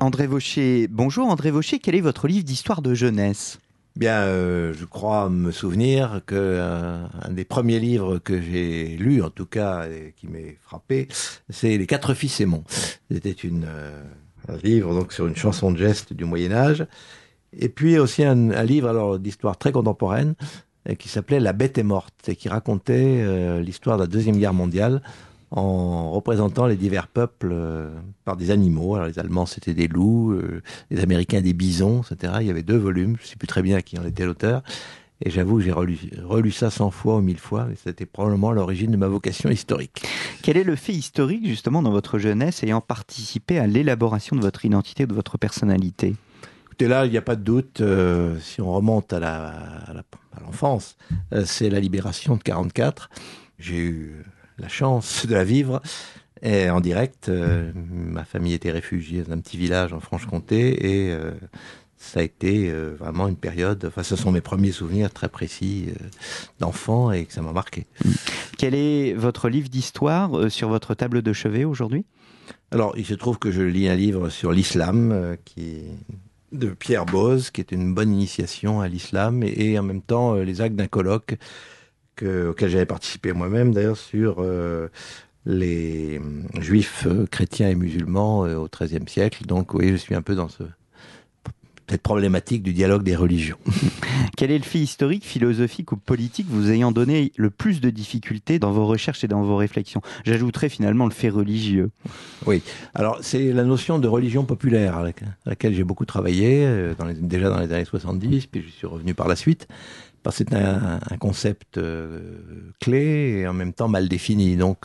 André Vaucher, bonjour André Vaucher, quel est votre livre d'histoire de jeunesse ? Bien, je crois me souvenir que un des premiers livres que j'ai lu, en tout cas, et qui m'est frappé, c'est Les Quatre Fils Aymon. C'était un livre donc sur une chanson de geste du Moyen Âge, et puis aussi un livre alors d'histoire très contemporaine qui s'appelait La Bête est morte et qui racontait l'histoire de la Deuxième Guerre mondiale en représentant les divers peuples par des animaux. Alors les Allemands c'était des loups, les Américains des bisons, etc. Il y avait 2 volumes, je ne sais plus très bien qui en était l'auteur. Et j'avoue que j'ai relu ça 100 fois ou 1000 fois, et c'était probablement l'origine de ma vocation historique. Quel est le fait historique justement dans votre jeunesse ayant participé à l'élaboration de votre identité, de votre personnalité ? Écoutez, là, il n'y a pas de doute, si on remonte à l'enfance, c'est la libération de 1944. J'ai eu la chance de la vivre et en direct. Ma famille était réfugiée dans un petit village en Franche-Comté et ça a été vraiment une période, enfin ce sont mes premiers souvenirs très précis d'enfant et que ça m'a marqué. Quel est votre livre d'histoire sur votre table de chevet aujourd'hui ? Alors il se trouve que je lis un livre sur l'islam de Pierre Boz, qui est une bonne initiation à l'islam et en même temps les actes d'un colloque auquel j'avais participé moi-même d'ailleurs sur les juifs chrétiens et musulmans au XIIIe siècle. Donc oui, je suis un peu dans cette problématique du dialogue des religions. Quel est le fait historique, philosophique ou politique vous ayant donné le plus de difficultés dans vos recherches et dans vos réflexions ? J'ajouterais finalement le fait religieux. Oui, alors c'est la notion de religion populaire à laquelle j'ai beaucoup travaillé, déjà dans les années 70, puis je suis revenu par la suite. Parce que c'est un concept clé et en même temps mal défini. Donc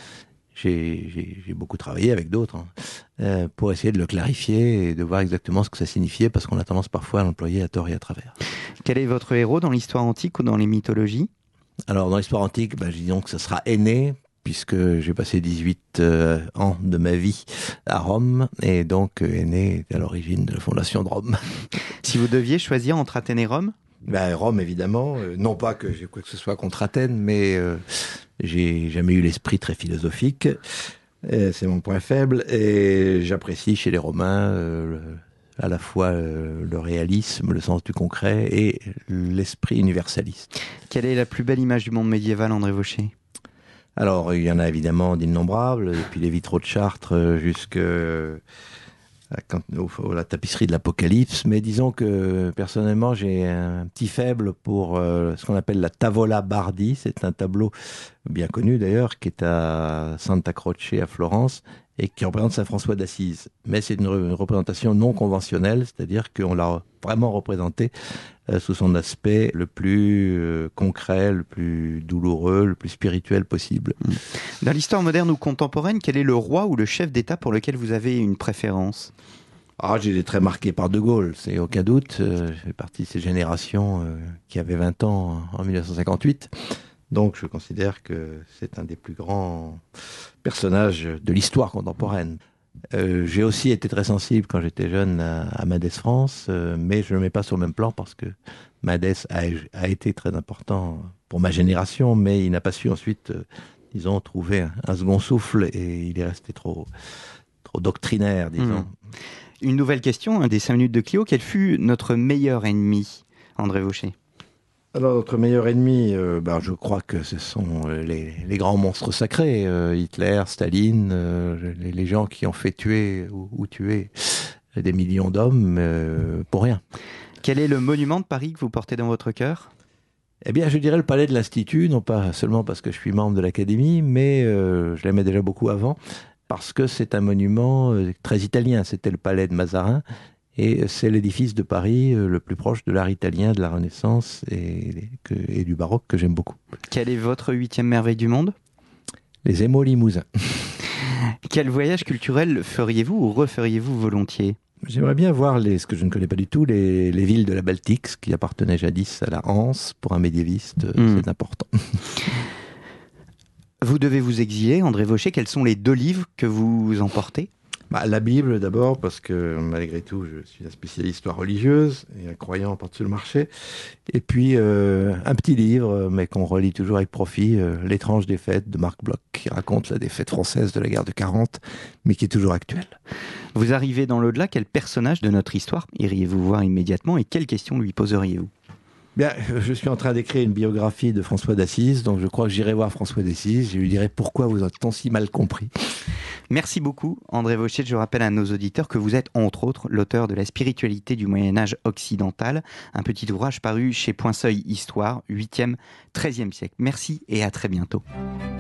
j'ai beaucoup travaillé avec d'autres pour essayer de le clarifier et de voir exactement ce que ça signifiait, parce qu'on a tendance parfois à l'employer à tort et à travers. Quel est votre héros dans l'histoire antique ou dans les mythologies ? Alors dans l'histoire antique, disons que ce sera Énée, puisque j'ai passé 18 ans de ma vie à Rome, et donc Énée est à l'origine de la fondation de Rome. Si vous deviez choisir entre Athènes et Rome ? Rome, évidemment. Non pas que j'ai quoi que ce soit contre Athènes, mais j'ai jamais eu l'esprit très philosophique. C'est mon point faible. Et j'apprécie chez les Romains à la fois le réalisme, le sens du concret et l'esprit universaliste. Quelle est la plus belle image du monde médiéval, André Vaucher ? Alors, il y en a évidemment d'innombrables, depuis les vitraux de Chartres jusqu'à la tapisserie de l'Apocalypse, mais disons que personnellement j'ai un petit faible pour ce qu'on appelle la Tavola Bardi. C'est un tableau bien connu d'ailleurs qui est à Santa Croce à Florence et qui représente Saint François d'Assise, mais c'est une représentation non conventionnelle, c'est-à-dire qu'on l'a vraiment représenté sous son aspect le plus concret, le plus douloureux, le plus spirituel possible. Dans l'histoire moderne ou contemporaine, quel est le roi ou le chef d'État pour lequel vous avez une préférence ? J'ai été très marqué par De Gaulle, c'est aucun doute. Je fais partie de ces générations qui avaient 20 ans en 1958. Donc je considère que c'est un des plus grands personnages de l'histoire contemporaine. J'ai aussi été très sensible quand j'étais jeune à Mendès France, mais je ne le mets pas sur le même plan parce que Mendès a été très important pour ma génération, mais il n'a pas su ensuite, disons, trouver un second souffle et il est resté trop doctrinaire, disons. Une nouvelle question, des 5 minutes de Clio. Quel fut notre meilleur ennemi, André Vaucher ? Alors, notre meilleur ennemi, je crois que ce sont les grands monstres sacrés, Hitler, Staline, les gens qui ont fait tuer ou tuer des millions d'hommes pour rien. Quel est le monument de Paris que vous portez dans votre cœur ? Eh bien, je dirais le palais de l'Institut, non pas seulement parce que je suis membre de l'Académie, mais je l'aimais déjà beaucoup avant, parce que c'est un monument très italien. C'était le palais de Mazarin. Et c'est l'édifice de Paris le plus proche de l'art italien, de la Renaissance et du baroque que j'aime beaucoup. Quelle est votre 8e merveille du monde ? Les émaux limousins. Quel voyage culturel feriez-vous ou referiez-vous volontiers ? J'aimerais bien voir ce que je ne connais pas du tout, les villes de la Baltique, ce qui appartenait jadis à la Hanse. Pour un médiéviste, c'est important. Vous devez vous exiler, André Vaucher. Quels sont les 2 livres que vous emportez ? La Bible d'abord, parce que malgré tout, je suis un spécialiste d'histoire religieuse et un croyant par-dessus le marché. Et puis un petit livre, mais qu'on relit toujours avec profit, L'étrange défaite de Marc Bloch, qui raconte la défaite française de la guerre de 40, mais qui est toujours actuelle. Vous arrivez dans l'au-delà, quel personnage de notre histoire iriez-vous voir immédiatement et quelles questions lui poseriez-vous ? Bien, je suis en train d'écrire une biographie de François d'Assise, donc je crois que j'irai voir François d'Assise, je lui dirai pourquoi vous êtes tant si mal compris. Merci beaucoup, André Vauchet. Je rappelle à nos auditeurs que vous êtes, entre autres, l'auteur de La spiritualité du Moyen-Âge occidental, un petit ouvrage paru chez Point Seuil Histoire, 8e, 13e siècle. Merci et à très bientôt.